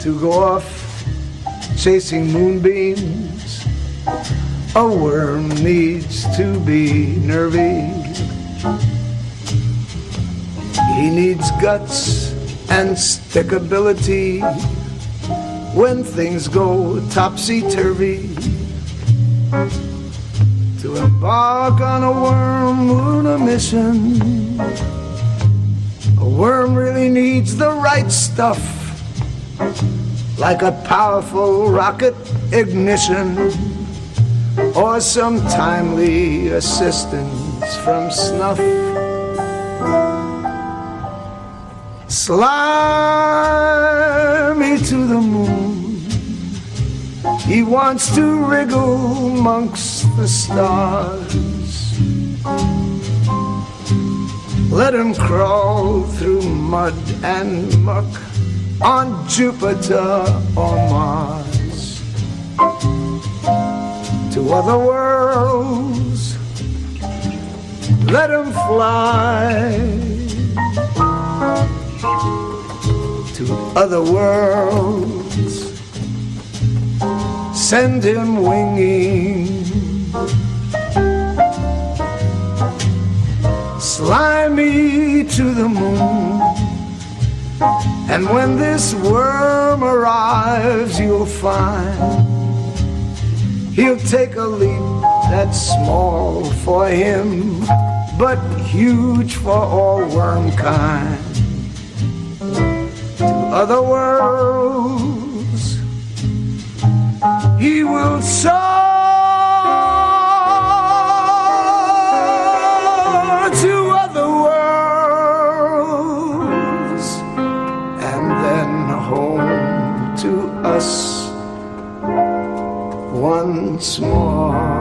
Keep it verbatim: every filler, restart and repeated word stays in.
to go off chasing moonbeams. A worm needs to be nervy. He needs guts and stickability when things go topsy-turvy. To embark on a worm lunar mission, a worm really needs the right stuff, like a powerful rocket ignition, or some timely assistance from snuff. Slimy to the moon, he wants to wriggle amongst the stars. Let him crawl through mud and muck on Jupiter or Mars. To other worlds, let him fly. To other worlds, send him winging. Slimy to the moon, and when this worm arrives, you'll find he'll take a leap that's small for him, but huge for all wormkind. To other worlds he will soar, to other worlds, and then home to us once more.